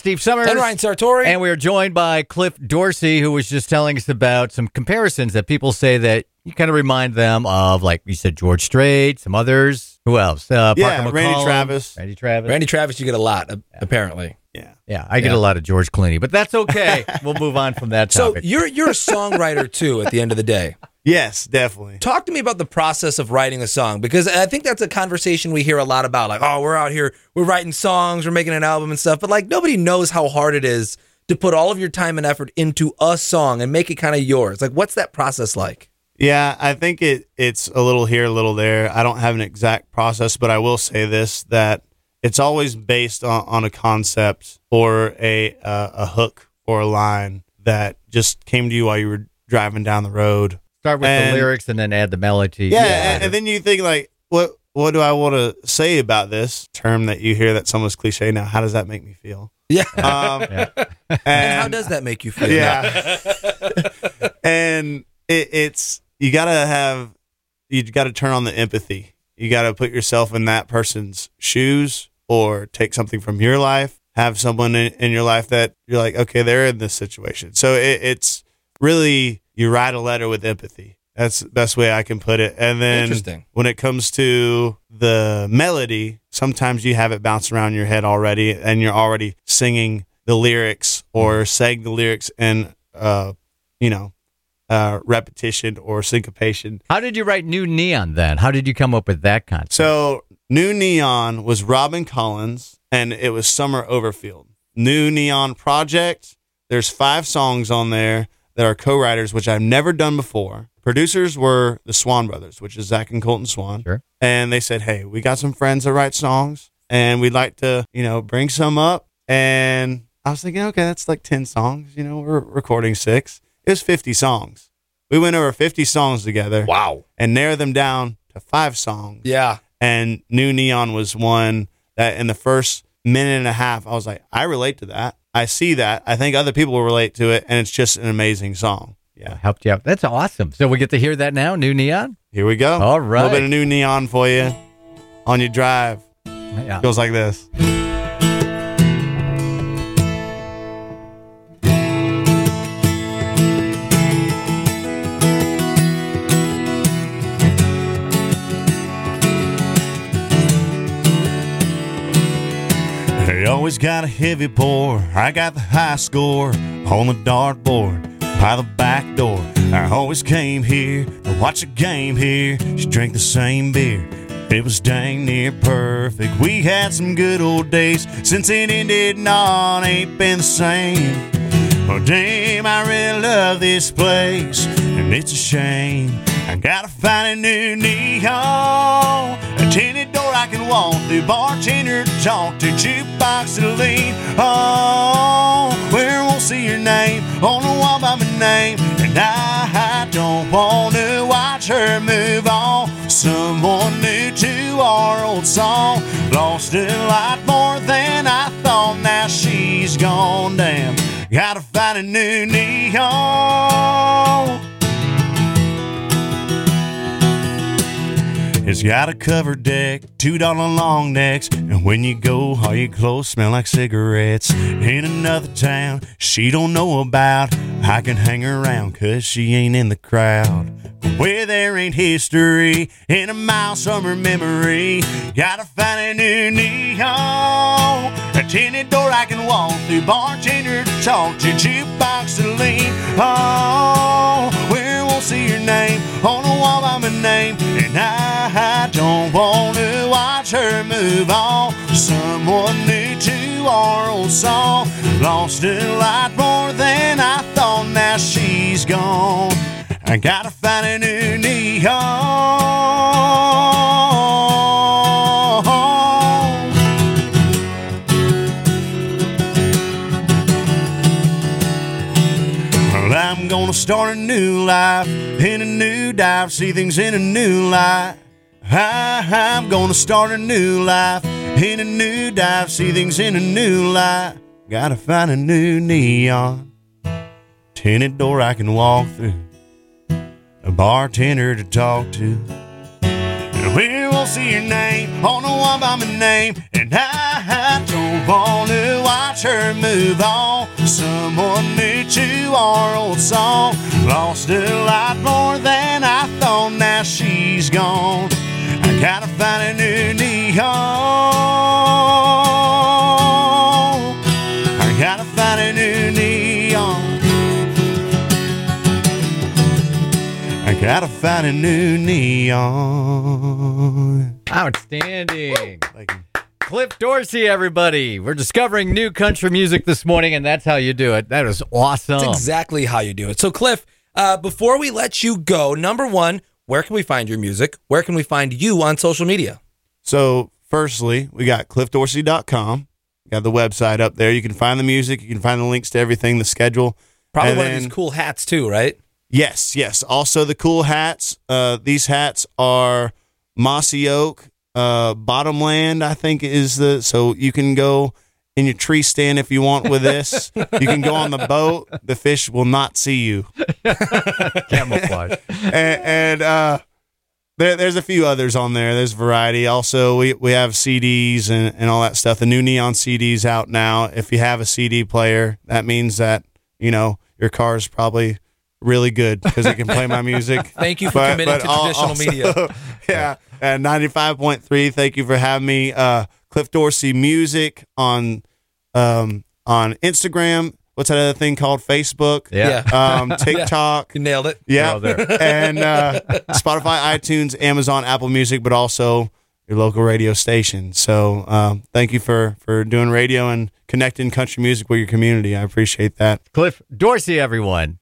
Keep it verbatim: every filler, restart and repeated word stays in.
Steve Summers. And Ryan Sartori. And we are joined by Cliff Dorsey, who was just telling us about some comparisons that people say that you kind of remind them of, like you said, George Strait, some others. Who else? Uh, Yeah, Parker Randy McCollum, Travis. Randy Travis. Randy Travis, you get a lot, a- apparently. Yeah. Yeah, I get Yeah. a lot of George Clooney, but that's okay. We'll move on from that So topic. you're you're a songwriter, too, at the end of the day. Yes, definitely. Talk to me about the process of writing a song, because I think that's a conversation we hear a lot about. Like, oh, we're out here, we're writing songs, we're making an album and stuff. But, like, nobody knows how hard it is to put all of your time and effort into a song and make it kind of yours. Like, what's that process like? Yeah, I think it it's a little here, a little there. I don't have an exact process, but I will say this, that it's always based on, on a concept or a uh, a hook or a line that just came to you while you were driving down the road. Start with and, the lyrics and then add the melody. Yeah, and, and then you think, like, what what do I want to say about this term that you hear that's almost cliche now? How does that make me feel? Yeah. Um, Yeah. and, And how does that make you feel? Yeah. And it, it's, you got to have, you got to turn on the empathy. You got to put yourself in that person's shoes or take something from your life, have someone in, in your life that you're like, okay, they're in this situation. So it, it's really, you write a letter with empathy. That's the best way I can put it. And then Interesting. when it comes to the melody, sometimes you have it bounce around your head already and you're already singing the lyrics or saying the lyrics in, uh, you know, uh, repetition or syncopation. How did you write New Neon then? How did you come up with that concept? So New Neon was Robin Collins and it was Summer Overfield. New Neon Project. There's five songs on there that are co-writers, which I've never done before. Producers were the Swan Brothers, which is Zach and Colton Swan. Sure. And they said, hey, we got some friends that write songs and we'd like to, you know, bring some up. And I was thinking, okay, that's like ten songs. You know, we're recording six. It was fifty songs. We went over fifty songs together. Wow. And narrowed them down to five songs. Yeah. And New Neon was one that in the first minute and a half, I was like, I relate to that. I see that. I think other people will relate to it. And it's just an amazing song. Yeah. Helped you out. That's awesome. So we get to hear that now, New Neon? Here we go. All A little bit right. of New Neon for you on your drive. Yeah. Goes like this. They always got a heavy pour. I got the high score on the dartboard by the back door. I always came here to watch a game here. She drank the same beer. It was dang near perfect. We had some good old days. Since it ended, nah, it ain't been the same. Oh, damn, I really love this place, and it's a shame I gotta find a new neon, a tinted door I can walk through, bartender to talk to, jukebox to lean on, where I won't see your name on the wall by my name, and I, I don't want to watch her move on. Someone new to our old song, lost a lot more than I thought. Now she's gone, damn. Gotta find a new neon. It's got a covered deck, two dollar long necks, and when you go, all your clothes smell like cigarettes. In another town she don't know about, I can hang around cause she ain't in the crowd. Where there ain't history in a mild summer memory, gotta find a new neon, a tinted door I can walk through, bartender to talk to, jukebox to lean on, where I won't see your name on the wall by my name, and I, I don't want to watch her move on. Someone new to our old song, lost a lot more than I thought. Now she's gone. I gotta find a new neon. Well, I'm gonna start a new life in a new dive, see things in a new light. I, I'm gonna start a new life in a new dive, see things in a new light. Gotta find a new neon, tinted door I can walk through, a bartender to talk to, and we won't see your name on the one by my name, and I, I don't want to watch watch her move on. Someone new to our old song. Lost a lot more than I thought, now she's gone. I gotta find a new neon. I gotta find a new neon. I gotta find a new neon. Outstanding. Thank you. Cliff Dorsey, everybody. We're discovering new country music this morning, and that's how you do it. That is awesome. That's exactly how you do it. So, Cliff, uh, before we let you go, number one, where can we find your music? Where can we find you on social media? So, firstly, we got cliff dorsey dot com. Got the website up there. You can find the music. You can find the links to everything, the schedule. Probably And one then- of these cool hats, too, right? Yes, yes. Also, the cool hats. Uh, these hats are mossy oak, uh, bottomland, I think is the. So you can go in your tree stand if you want with this. You can go on the boat. The fish will not see you. Camouflage. and and uh, there, there's a few others on there. There's variety. Also, we, we have C Ds and, and all that stuff. The new Neon C D's out now. If you have a C D player, that means that, you know, your car is probably really good because it can play my music. Thank you for committing to al- traditional also- media. Yeah, and ninety-five point three. Thank you for having me. Uh, Cliff Dorsey Music on um, on Instagram. What's that other thing called? Facebook. Yeah. Um, TikTok. You nailed it. Yeah, Oh, there. and uh, Spotify, iTunes, Amazon, Apple Music, but also your local radio station. So um, thank you for for doing radio and connecting country music with your community. I appreciate that. Cliff Dorsey, everyone.